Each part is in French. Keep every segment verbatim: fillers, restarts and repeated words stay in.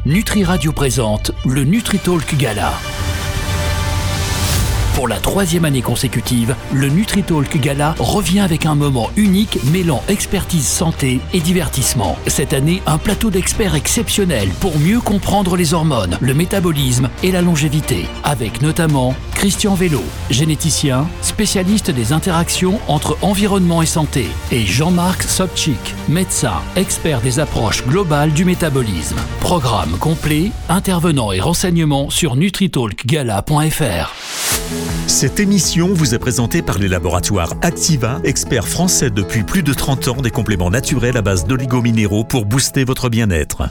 Nutri Radio présente le NutriTalk Gala. Pour la troisième année consécutive, le NutriTalk Gala revient avec un moment unique mêlant expertise santé et divertissement. Cette année, un plateau d'experts exceptionnels pour mieux comprendre les hormones, le métabolisme et la longévité. Avec notamment Christian Vélo, généticien, spécialiste des interactions entre environnement et santé, et Jean-Marc Sobchik, médecin, expert des approches globales du métabolisme. Programme complet, intervenants et renseignements sur nutritalk gala point f r. Cette émission vous est présentée par les laboratoires Activa, experts français depuis plus de trente ans des compléments naturels à base d'oligominéraux pour booster votre bien-être.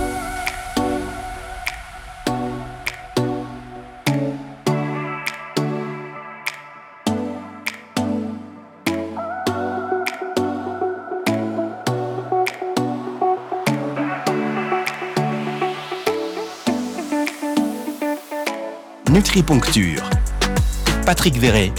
Nutriponcture. Patrick Verret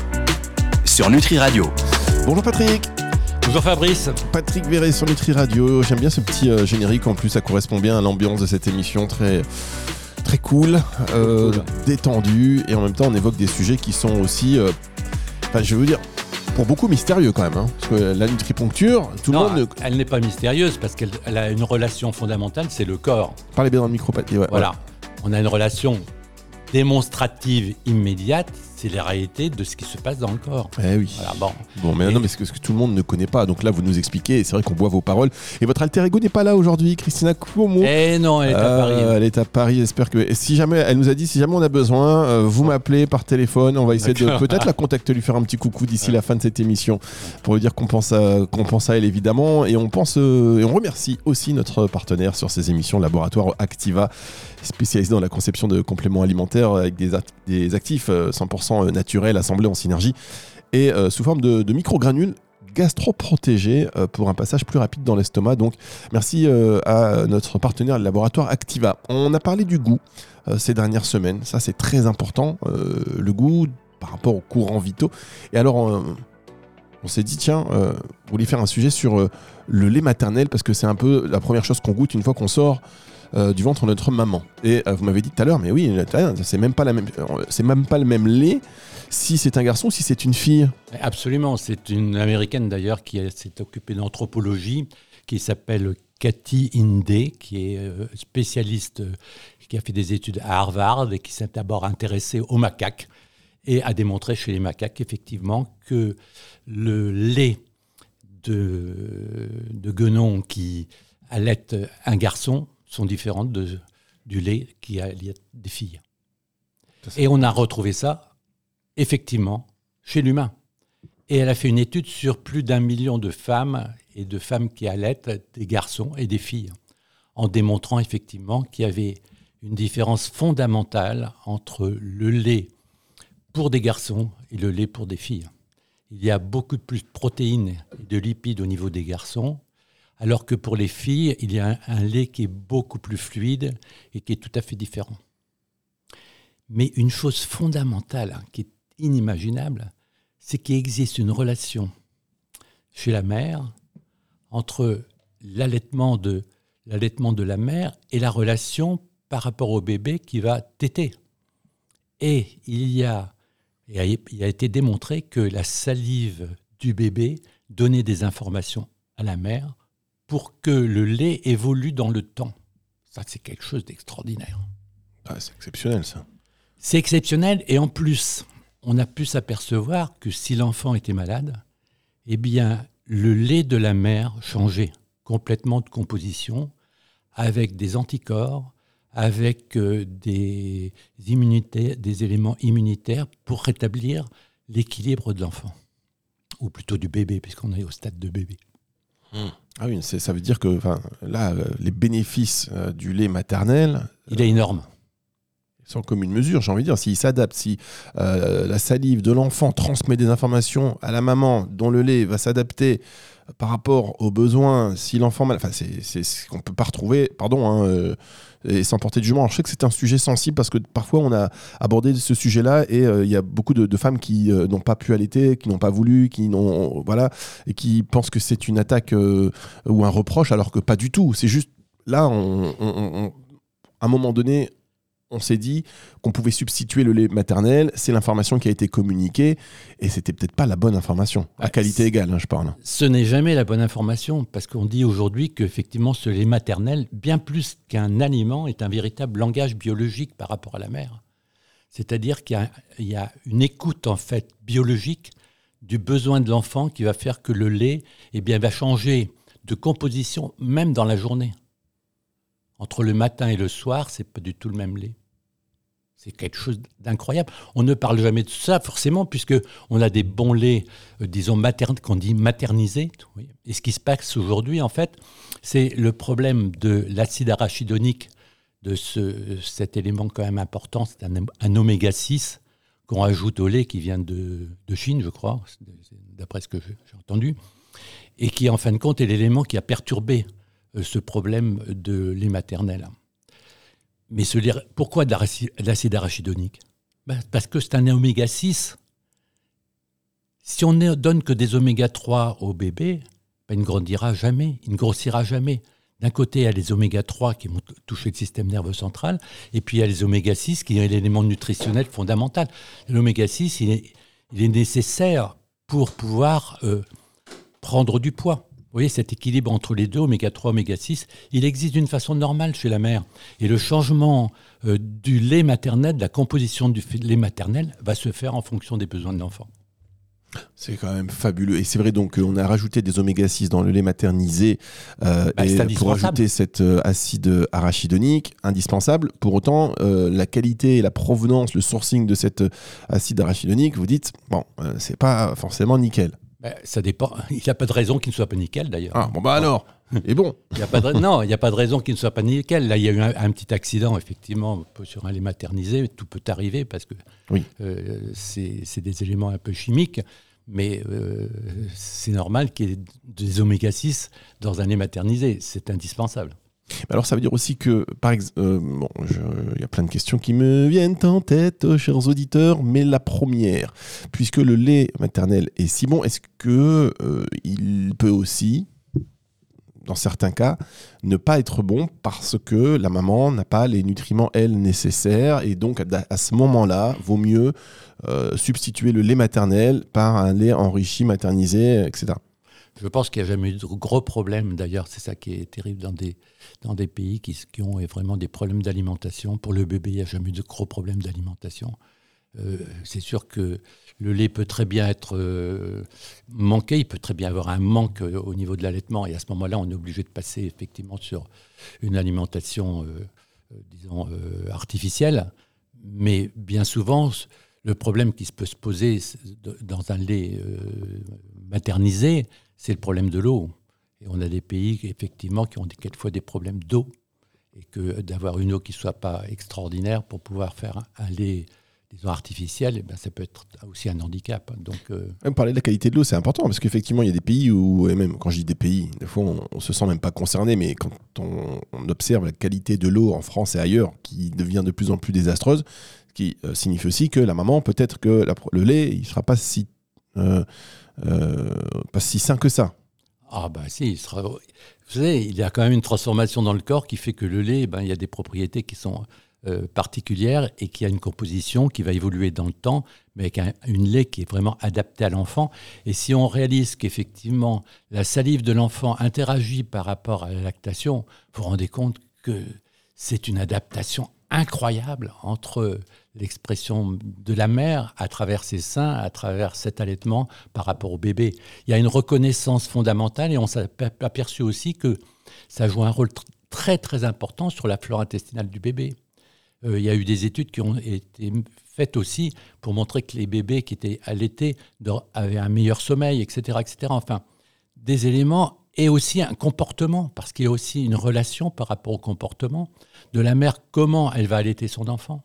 sur Nutri Radio. Bonjour Patrick. Bonjour Fabrice. Patrick Verret sur Nutri Radio. J'aime bien ce petit euh, générique. En plus, ça correspond bien à l'ambiance de cette émission très, très cool, euh, cool. détendue. Et en même temps, on évoque des sujets qui sont aussi, euh, enfin, je veux dire, pour beaucoup mystérieux quand même. Hein, parce que la nutriponcture, tout non, le monde... Elle, elle n'est pas mystérieuse parce qu'elle elle a une relation fondamentale, c'est le corps. Parlez bien dans le micro, Patrick. Ouais, voilà. Ouais. On a une relation démonstrative immédiate, c'est la réalité de ce qui se passe dans le corps. Eh oui. Voilà, bon. Bon, mais et... non, mais c'est que, ce que tout le monde ne connaît pas. Donc là, vous nous expliquez, et c'est vrai qu'on boit vos paroles. Et votre alter ego n'est pas là aujourd'hui, Christina Cuomo. Eh non, elle est euh, à Paris. Elle est à Paris. J'espère que. Et si jamais, elle nous a dit, si jamais on a besoin, euh, vous m'appelez par téléphone. On va essayer D'accord. de peut-être la contacter, lui faire un petit coucou d'ici ouais. la fin de cette émission, pour lui dire qu'on pense à, qu'on pense à elle évidemment. Et on pense euh, et on remercie aussi notre partenaire sur ces émissions, Laboratoire Activa, spécialisé dans la conception de compléments alimentaires avec des, act- des actifs cent pour cent naturels assemblés en synergie et euh, sous forme de, de microgranules gastro-protégés euh, pour un passage plus rapide dans l'estomac. Donc merci euh, à notre partenaire, le laboratoire Activa. On a parlé du goût euh, ces dernières semaines. Ça, c'est très important, euh, le goût par rapport aux courants vitaux. Et alors, euh, on s'est dit, tiens, euh, on voulait faire un sujet sur euh, le lait maternel parce que c'est un peu la première chose qu'on goûte une fois qu'on sort Euh, du ventre de notre maman. Et euh, vous m'avez dit tout à l'heure, mais oui, c'est même pas la même, c'est même pas le même lait si c'est un garçon ou si c'est une fille. Absolument, c'est une américaine d'ailleurs qui s'est occupée d'anthropologie, qui s'appelle Kathy Inde, qui est spécialiste, qui a fait des études à Harvard et qui s'est d'abord intéressée aux macaques et a démontré chez les macaques effectivement que le lait de, de guenon qui allait un garçon sont différentes de, du lait qui a des filles. Et on a retrouvé ça, effectivement, chez l'humain. Et elle a fait une étude sur plus d'un million de femmes et de femmes qui allaitent des garçons et des filles, en démontrant effectivement qu'il y avait une différence fondamentale entre le lait pour des garçons et le lait pour des filles. Il y a beaucoup plus de protéines et de lipides au niveau des garçons, alors que pour les filles, il y a un, un lait qui est beaucoup plus fluide et qui est tout à fait différent. Mais une chose fondamentale, hein, qui est inimaginable, c'est qu'il existe une relation chez la mère entre l'allaitement de, l'allaitement de la mère et la relation par rapport au bébé qui va téter. Et il y a, il a été démontré que la salive du bébé donnait des informations à la mère pour que le lait évolue dans le temps. Ça, c'est quelque chose d'extraordinaire. Ah, c'est exceptionnel, ça. C'est exceptionnel, et en plus, on a pu s'apercevoir que si l'enfant était malade, eh bien, le lait de la mère changeait complètement de composition, avec des anticorps, avec euh, des, immunités, des éléments immunitaires pour rétablir l'équilibre de l'enfant, ou plutôt du bébé, puisqu'on est au stade de bébé. Mmh. Ah oui, c'est, ça veut dire que là, les bénéfices euh, du lait maternel... Il est énorme. Ils sont comme une mesure, j'ai envie de dire. S'il s'adapte, si euh, la salive de l'enfant transmet des informations à la maman, dont le lait va s'adapter par rapport aux besoins, si l'enfant... Mal... Enfin, c'est, c'est ce qu'on ne peut pas retrouver, pardon, hein, euh, et sans porter de jugement. Alors, je sais que c'est un sujet sensible parce que parfois, on a abordé ce sujet-là et il euh, y a beaucoup de, de femmes qui euh, n'ont pas pu allaiter, qui n'ont pas voulu, qui n'ont... Voilà, et qui pensent que c'est une attaque euh, ou un reproche, alors que pas du tout. C'est juste, là, on... on, on un moment donné, on s'est dit qu'on pouvait substituer le lait maternel. C'est l'information qui a été communiquée et c'était peut-être pas la bonne information. À ouais, qualité égale, hein, je parle. Ce n'est jamais la bonne information parce qu'on dit aujourd'hui qu'effectivement ce lait maternel, bien plus qu'un aliment, est un véritable langage biologique par rapport à la mère. C'est-à-dire qu'il y a, il y a une écoute en fait biologique du besoin de l'enfant qui va faire que le lait eh bien, va changer de composition même dans la journée. Entre le matin et le soir, c'est pas du tout le même lait. C'est quelque chose d'incroyable. On ne parle jamais de ça, forcément, puisqu'on a des bons laits, euh, disons, matern- qu'on dit maternisés. Oui. Et ce qui se passe aujourd'hui, en fait, c'est le problème de l'acide arachidonique, de ce, cet élément quand même important, c'est un, un oméga six qu'on ajoute au lait qui vient de, de Chine, je crois, d'après ce que j'ai entendu, et qui, en fin de compte, est l'élément qui a perturbé euh, ce problème de lait maternel. Mais ce lait, pourquoi de l'acide arachidonique ? Ben, parce que c'est un oméga six. Si on ne donne que des oméga trois au bébé, ben, il ne grandira jamais, il ne grossira jamais. D'un côté, il y a les oméga trois qui vont toucher le système nerveux central, et puis il y a les oméga six qui est l'élément nutritionnel fondamental. L'oméga six, il est, il est nécessaire pour pouvoir euh, prendre du poids. Vous voyez, cet équilibre entre les deux, oméga trois, oméga six, il existe d'une façon normale chez la mère. Et le changement euh, du lait maternel, de la composition du lait maternel, va se faire en fonction des besoins de l'enfant. C'est quand même fabuleux. Et c'est vrai donc qu'on a rajouté des oméga six dans le lait maternisé euh, bah, et pour ajouter cet euh, acide arachidonique, indispensable. Pour autant, euh, la qualité, la provenance, le sourcing de cet acide arachidonique, vous dites, bon, euh, c'est pas forcément nickel. Ben, ça dépend. Il n'y a pas de raison qu'il ne soit pas nickel, d'ailleurs. Ah, bon, bah alors, et bon. Il y a pas de... Non, il n'y a pas de raison qu'il ne soit pas nickel. Là, il y a eu un, un petit accident, effectivement, sur un lait maternisé. Tout peut arriver parce que oui. euh, c'est, c'est des éléments un peu chimiques. Mais euh, c'est normal qu'il y ait des oméga six dans un lait maternisé. C'est indispensable. Alors, ça veut dire aussi que, par exemple, euh, bon, il y a plein de questions qui me viennent en tête, euh, chers auditeurs, mais la première, puisque le lait maternel est si bon, est-ce que euh, il peut aussi, dans certains cas, ne pas être bon parce que la maman n'a pas les nutriments, elle, nécessaires, et donc à, à ce moment-là, vaut mieux euh, substituer le lait maternel par un lait enrichi, maternisé, et cetera. Je pense qu'il n'y a jamais eu de gros problèmes. D'ailleurs, c'est ça qui est terrible dans des, dans des pays qui, qui ont vraiment des problèmes d'alimentation. Pour le bébé, il n'y a jamais eu de gros problèmes d'alimentation. Euh, c'est sûr que le lait peut très bien être euh, manqué. Il peut très bien avoir un manque euh, au niveau de l'allaitement. Et à ce moment-là, on est obligé de passer effectivement sur une alimentation, euh, euh, disons, euh, artificielle. Mais bien souvent, le problème qui peut se poser dans un lait euh, maternisé, c'est le problème de l'eau. Et on a des pays, effectivement, qui ont des, quelquefois des problèmes d'eau. Et que d'avoir une eau qui ne soit pas extraordinaire pour pouvoir faire un, un lait, disons, artificiel, eh ben, ça peut être aussi un handicap. Donc, euh... même parler de la qualité de l'eau, c'est important, parce qu'effectivement, il y a des pays où, et même quand je dis des pays, des fois, on ne se sent même pas concerné, mais quand on, on observe la qualité de l'eau en France et ailleurs, qui devient de plus en plus désastreuse, ce qui euh, signifie aussi que la maman, peut-être que la, le lait, il ne sera pas si... Euh, Euh, pas si sain que ça. Ah bah si, il sera... Vous savez, il y a quand même une transformation dans le corps qui fait que le lait, ben, il y a des propriétés qui sont euh, particulières et qui a une composition qui va évoluer dans le temps, mais avec un une lait qui est vraiment adapté à l'enfant. Et si on réalise qu'effectivement la salive de l'enfant interagit par rapport à la lactation, vous vous rendez compte que c'est une adaptation incroyable entre l'expression de la mère à travers ses seins, à travers cet allaitement par rapport au bébé. Il y a une reconnaissance fondamentale et on s'est aperçu aussi que ça joue un rôle tr- très très important sur la flore intestinale du bébé. Euh, il y a eu des études qui ont été faites aussi pour montrer que les bébés qui étaient allaités avaient un meilleur sommeil, et cetera, et cetera. Enfin, des éléments et aussi un comportement, parce qu'il y a aussi une relation par rapport au comportement de la mère, comment elle va allaiter son enfant.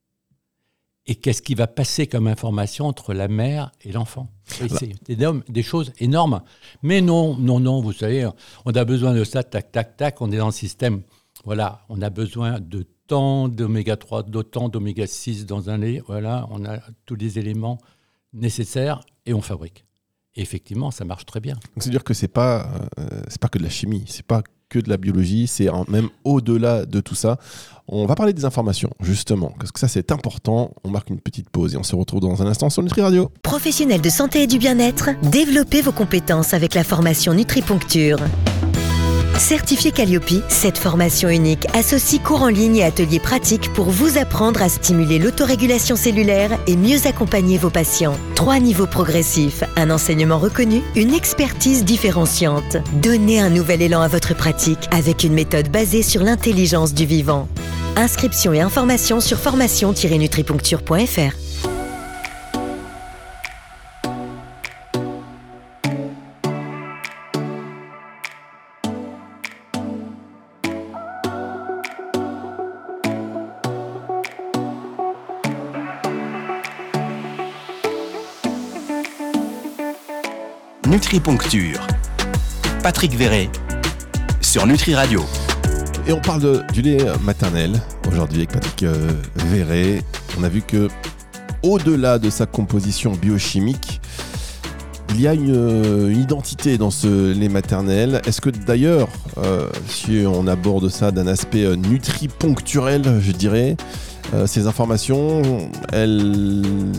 Et qu'est-ce qui va passer comme information entre la mère et l'enfant. Oui, c'est énorme, des choses énormes. Mais non, non, non, vous savez, on a besoin de ça, tac, tac, tac, on est dans le système. Voilà, on a besoin de tant d'oméga trois, d'autant d'oméga six dans un lait. Voilà, on a tous les éléments nécessaires et on fabrique. Et effectivement, ça marche très bien. Donc c'est-à-dire que c'est pas, euh, c'est pas que de la chimie, c'est pas que de la biologie, c'est un, même au-delà de tout ça. On va parler des informations, justement, parce que ça c'est important. On marque une petite pause et on se retrouve dans un instant sur Nutri Radio. Professionnels de santé et du bien-être, développez vos compétences avec la formation Nutriponcture. Certifié Calliope, cette formation unique associe cours en ligne et ateliers pratiques pour vous apprendre à stimuler l'autorégulation cellulaire et mieux accompagner vos patients. Trois niveaux progressifs, un enseignement reconnu, une expertise différenciante. Donnez un nouvel élan à votre pratique avec une méthode basée sur l'intelligence du vivant. Inscription et informations sur formation tiret nutriponcture point f r. Nutriponcture. Patrick Verret sur Nutri Radio. Et on parle de, du lait maternel aujourd'hui avec Patrick euh, Verret. On a vu que au-delà de sa composition biochimique, il y a une, une identité dans ce lait maternel. Est-ce que d'ailleurs, euh, si on aborde ça d'un aspect euh, nutriponcturel, je dirais, euh, ces informations, elles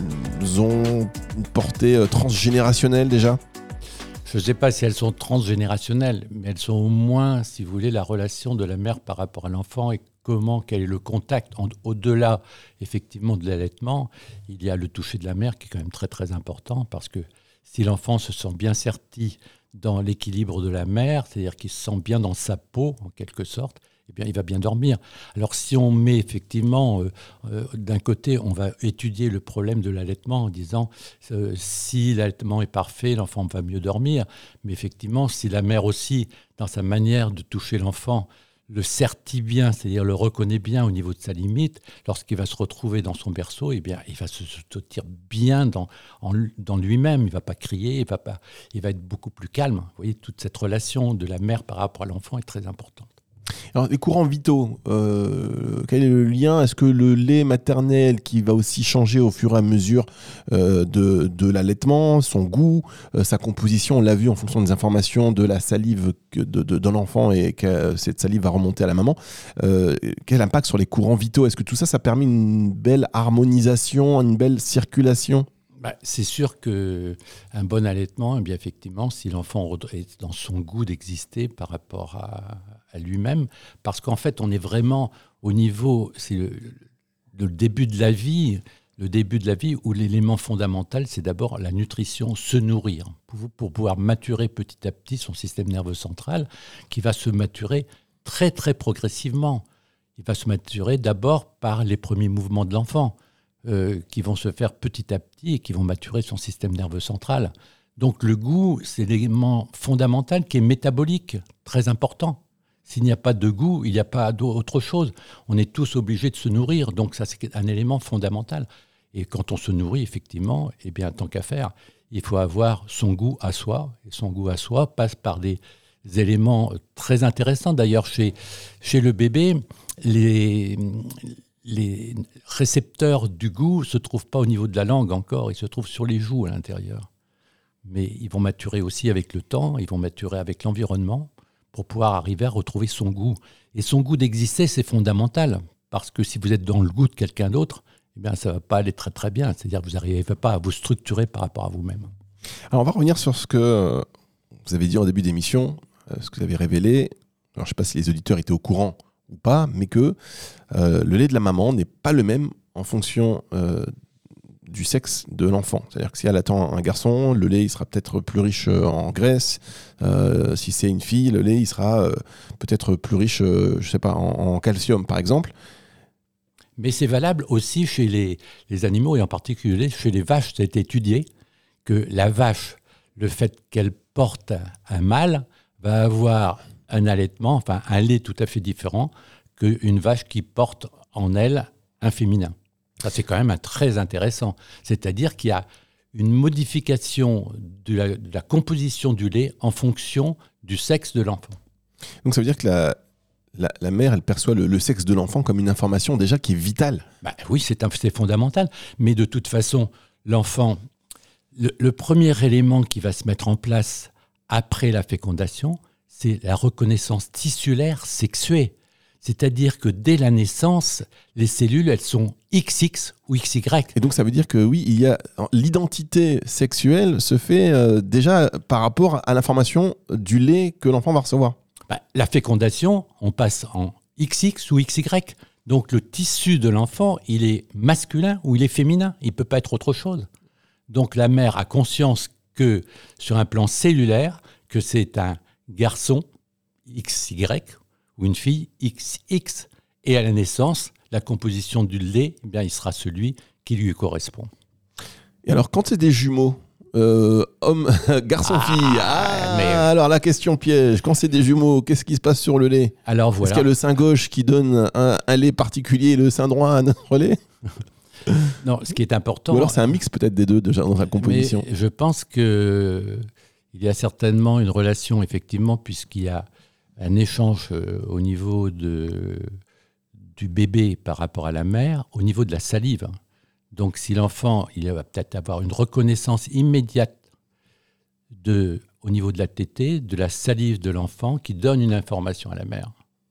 ont une portée euh, transgénérationnelle déjà ? Je ne sais pas si elles sont transgénérationnelles, mais elles sont au moins, si vous voulez, la relation de la mère par rapport à l'enfant et comment, quel est le contact. En, au-delà, effectivement, de l'allaitement, il y a le toucher de la mère qui est quand même très, très important parce que si l'enfant se sent bien serti dans l'équilibre de la mère, c'est-à-dire qu'il se sent bien dans sa peau, en quelque sorte, eh bien, il va bien dormir. Alors, si on met effectivement, euh, euh, d'un côté, on va étudier le problème de l'allaitement en disant euh, si l'allaitement est parfait, l'enfant va mieux dormir. Mais effectivement, si la mère aussi, dans sa manière de toucher l'enfant, le sertit bien, c'est-à-dire le reconnaît bien au niveau de sa limite, lorsqu'il va se retrouver dans son berceau, eh bien, il va se sentir bien dans, en, dans lui-même. Il ne va pas crier, il va, pas, il va être beaucoup plus calme. Vous voyez, toute cette relation de la mère par rapport à l'enfant est très importante. Alors, les courants vitaux, euh, quel est le lien ? Est-ce que le lait maternel qui va aussi changer au fur et à mesure euh, de, de l'allaitement, son goût, euh, sa composition, on l'a vu en fonction des informations de la salive que de, de, de l'enfant et que cette salive va remonter à la maman, euh, quel impact sur les courants vitaux ? Est-ce que tout ça, ça permet une belle harmonisation, une belle circulation ? Bah, c'est sûr qu'un bon allaitement, eh bien, effectivement, si l'enfant est dans son goût d'exister par rapport à, à lui-même, parce qu'en fait, on est vraiment au niveau, c'est le, le début de la vie, le début de la vie où l'élément fondamental, c'est d'abord la nutrition, se nourrir, pour, pour pouvoir maturer petit à petit son système nerveux central, qui va se maturer très, très progressivement. Il va se maturer d'abord par les premiers mouvements de l'enfant. Euh, qui vont se faire petit à petit et qui vont maturer son système nerveux central. Donc le goût, c'est l'élément fondamental qui est métabolique, très important. S'il n'y a pas de goût, il n'y a pas d'autre chose. On est tous obligés de se nourrir, donc ça c'est un élément fondamental. Et quand on se nourrit, effectivement, eh bien, tant qu'à faire, il faut avoir son goût à soi. Et son goût à soi passe par des éléments très intéressants. D'ailleurs, chez, chez le bébé, les... les récepteurs du goût ne se trouvent pas au niveau de la langue encore, ils se trouvent sur les joues à l'intérieur. Mais ils vont maturer aussi avec le temps, ils vont maturer avec l'environnement pour pouvoir arriver à retrouver son goût. Et son goût d'exister, c'est fondamental, parce que si vous êtes dans le goût de quelqu'un d'autre, eh bien, ça ne va pas aller très très bien, c'est-à-dire que vous n'arrivez pas à vous structurer par rapport à vous-même. Alors on va revenir sur ce que vous avez dit en début d'émission, ce que vous avez révélé. Alors, je ne sais pas si les auditeurs étaient au courant ou pas, mais que euh, le lait de la maman n'est pas le même en fonction euh, du sexe de l'enfant. C'est-à-dire que si elle attend un garçon, le lait il sera peut-être plus riche en graisse. Euh, si c'est une fille, le lait il sera euh, peut-être plus riche, euh, je sais pas, en, en calcium par exemple. Mais c'est valable aussi chez les, les animaux et en particulier chez les vaches. Ça a été étudié que la vache, le fait qu'elle porte un mâle, va avoir un allaitement, enfin un lait tout à fait différent qu'une vache qui porte en elle un féminin. Ça, c'est quand même un très intéressant. C'est-à-dire qu'il y a une modification de la, de la composition du lait en fonction du sexe de l'enfant. Donc ça veut dire que la, la, la mère, elle perçoit le, le sexe de l'enfant comme une information déjà qui est vitale. Bah, oui, c'est, un, c'est fondamental. Mais de toute façon, l'enfant, le, le premier élément qui va se mettre en place après la fécondation, c'est la reconnaissance tissulaire sexuée. C'est-à-dire que dès la naissance, les cellules, elles sont X X ou X Y. Et donc ça veut dire que oui, il y a l'identité sexuelle se fait euh, déjà par rapport à l'information du lait que l'enfant va recevoir. Bah, la fécondation, on passe en X X ou X Y. Donc le tissu de l'enfant, il est masculin ou il est féminin. Il ne peut pas être autre chose. Donc la mère a conscience que sur un plan cellulaire, que c'est un garçon X Y ou une fille X X. Et à la naissance, la composition du lait, eh bien, il sera celui qui lui correspond. Et alors, quand c'est des jumeaux, euh, homme, garçon-fille, ah, ah, mais... alors la question piège, quand c'est des jumeaux, qu'est-ce qui se passe sur le lait ? Alors voilà. Est-ce qu'il y a le sein gauche qui donne un, un lait particulier et le sein droit un autre lait ? Non, ce qui est important... Ou alors c'est un mix peut-être des deux déjà dans la composition. Mais je pense qu'il y a certainement une relation, effectivement, puisqu'il y a un échange au niveau de, du bébé par rapport à la mère, au niveau de la salive. Donc si l'enfant, il va peut-être avoir une reconnaissance immédiate de, au niveau de la tétée, de la salive de l'enfant qui donne une information à la mère.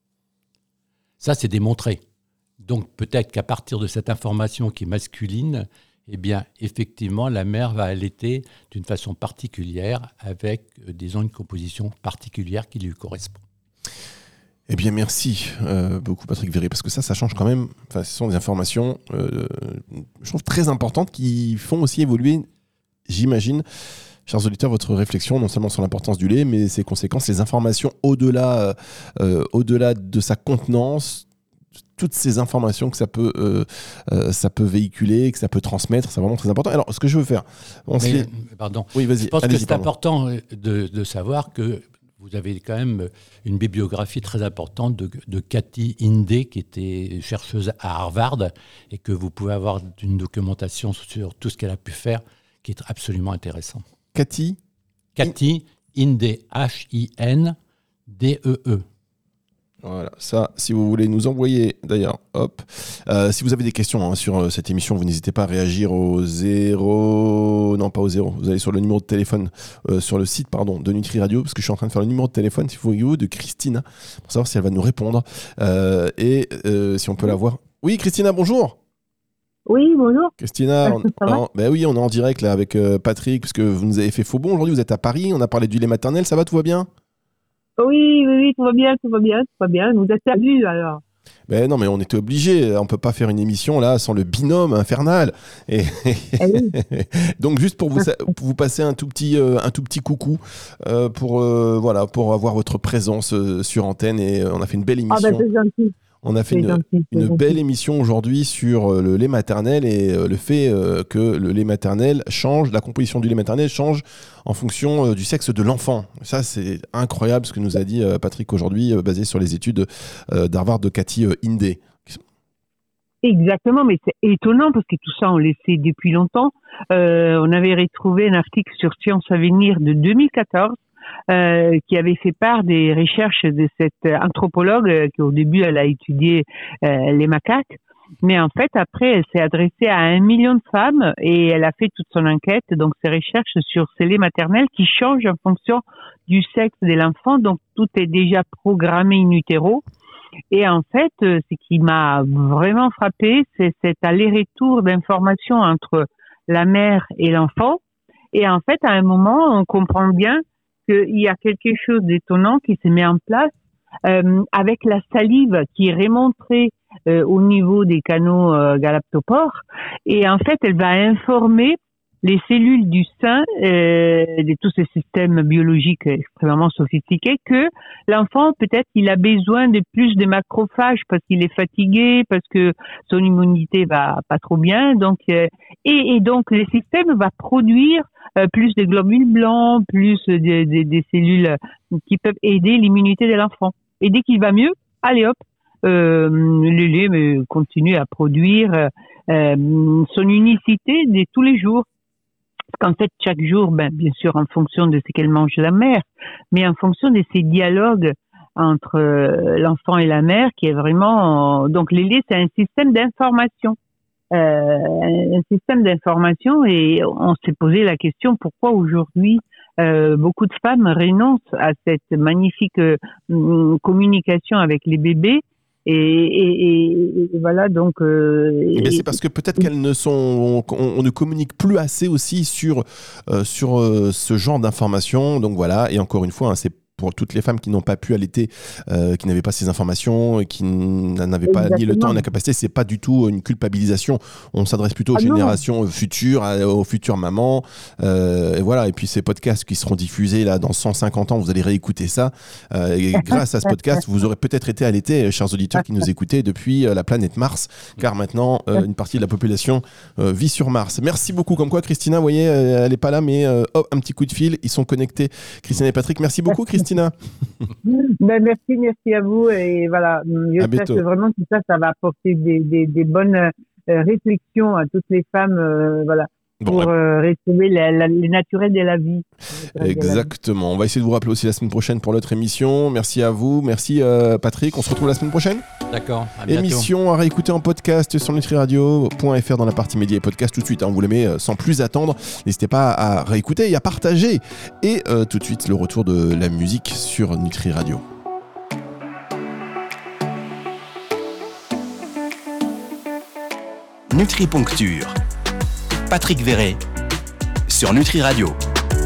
Ça, c'est démontré. Donc peut-être qu'à partir de cette information qui est masculine, eh bien, effectivement, la mère va allaiter d'une façon particulière avec, disons, une composition particulière qui lui correspond. Eh bien, merci euh, beaucoup, Patrick Véret, parce que ça, ça change quand même. Enfin, ce sont des informations, euh, je trouve, très importantes qui font aussi évoluer, j'imagine, chers auditeurs, votre réflexion, non seulement sur l'importance du lait, mais ses conséquences, les informations au-delà, euh, au-delà de sa contenance, toutes ces informations que ça peut, euh, euh, ça peut véhiculer, que ça peut transmettre, c'est vraiment très important. Alors, ce que je veux faire... On mais, se... Pardon. Oui, vas-y. Je pense Allez-y, que c'est pardon. important de, de savoir que vous avez quand même une bibliographie très importante de, de Kathy Inde, qui était chercheuse à Harvard, et que vous pouvez avoir une documentation sur tout ce qu'elle a pu faire, qui est absolument intéressant. Kathy Kathy Inde, H I N D E E. Voilà, ça, si vous voulez nous envoyer, d'ailleurs, hop, euh, si vous avez des questions hein, sur euh, cette émission, vous n'hésitez pas à réagir au zéro, non pas au zéro, vous allez sur le numéro de téléphone, euh, sur le site, pardon, de Nutri Radio, parce que je suis en train de faire le numéro de téléphone, si vous voulez, de Christina, pour savoir si elle va nous répondre, euh, et euh, si on peut la voir. Oui, Christina, bonjour. Oui, bonjour. Christina, on, on, ben oui, on est en direct là avec euh, Patrick, parce que vous nous avez fait faux bon aujourd'hui, vous êtes à Paris, on a parlé du lait maternel, ça va, tout va bien ? Oui, oui, oui, tout va bien, tout va bien, tout va bien. Vous êtes perdus alors. Ben non, mais on était obligés. On peut pas faire une émission là sans le binôme infernal. Et Ah oui. donc juste pour vous, pour vous passer un tout petit, euh, un tout petit coucou euh, pour euh, voilà, pour avoir votre présence euh, sur antenne. Et euh, on a fait une belle émission. Ah ben c'est gentil. On a fait C'est une, gentil, c'est une gentil. belle émission aujourd'hui sur euh, le lait maternel et euh, le fait euh, que le lait maternel change, la composition du lait maternel change en fonction euh, du sexe de l'enfant. Ça, c'est incroyable ce que nous a dit euh, Patrick aujourd'hui, euh, basé sur les études euh, d'Harvard de Kathy euh, Inde. Exactement, mais c'est étonnant parce que tout ça, on le sait depuis longtemps. Euh, on avait retrouvé un article sur Science Avenir de deux mille quatorze euh, qui avait fait part des recherches de cette anthropologue euh, qui, au début, elle a étudié euh, les macaques. Mais en fait, après, elle s'est adressée à un million de femmes et elle a fait toute son enquête, donc ses recherches sur ces laits maternels qui changent en fonction du sexe de l'enfant. Donc, tout est déjà programmé in utero. Et en fait, ce qui m'a vraiment frappé, c'est cet aller-retour d'informations entre la mère et l'enfant. Et en fait, à un moment, on comprend bien qu'il y a quelque chose d'étonnant qui se met en place euh, avec la salive qui est remontée euh, au niveau des canaux euh, galactopores. Et en fait, elle va informer les cellules du sein, euh, de tous ces systèmes biologiques extrêmement sophistiqués, que l'enfant, peut-être, il a besoin de plus de macrophages parce qu'il est fatigué, parce que son immunité va pas trop bien. Donc, euh, et, et donc, le système va produire euh, plus de globules blancs, plus de, de, de cellules qui peuvent aider l'immunité de l'enfant. Et dès qu'il va mieux, allez hop, euh, le lait continue à produire euh, son unicité de tous les jours. Parce qu'en fait, chaque jour, ben, bien sûr, en fonction de ce qu'elle mange la mère, mais en fonction de ces dialogues entre euh, l'enfant et la mère, qui est vraiment... Euh, donc, les laits, c'est un système d'information. Euh, un système d'information, et on s'est posé la question, pourquoi aujourd'hui euh, beaucoup de femmes renoncent à cette magnifique euh, communication avec les bébés. Et, et, et, et voilà, donc... Euh, et c'est parce que peut-être qu'elles ne sont... On, on ne communique plus assez aussi sur, euh, sur euh, ce genre d'informations. Donc voilà, et encore une fois, hein, c'est pour toutes les femmes qui n'ont pas pu allaiter, euh, qui n'avaient pas ces informations, qui n'avaient pas Exactement. ni le temps ni la capacité, c'est pas du tout une culpabilisation. On s'adresse plutôt aux ah générations non. futures, aux futures mamans. Euh, et voilà. Et puis ces podcasts qui seront diffusés là dans cent cinquante ans, vous allez réécouter ça. Euh, et grâce à ce podcast, vous aurez peut-être été allaités, chers auditeurs qui nous écoutaient depuis euh, la planète Mars, car maintenant euh, une partie de la population euh, vit sur Mars. Merci beaucoup. Comme quoi, Christina, vous voyez, elle n'est pas là, mais euh, oh, un petit coup de fil, ils sont connectés. Christina et Patrick, merci beaucoup, Christina. Ben merci, merci à vous et voilà, j'espère que vraiment tout ça, ça va apporter des, des, des bonnes euh, réflexions à toutes les femmes, euh, voilà, pour bon, euh, retrouver la, la, les naturels de la vie. Exactement. On va essayer de vous rappeler aussi la semaine prochaine pour l'autre émission. Merci à vous, merci euh, Patrick. On se retrouve la semaine prochaine. D'accord. À émission à réécouter en podcast sur nutriradio point f r dans la partie médias et podcast tout de suite. Hein, on vous les met euh, sans plus attendre. N'hésitez pas à réécouter et à partager. Et euh, tout de suite le retour de la musique sur Nutri Radio. Nutriponcture. Patrick Verret sur Nutri Radio.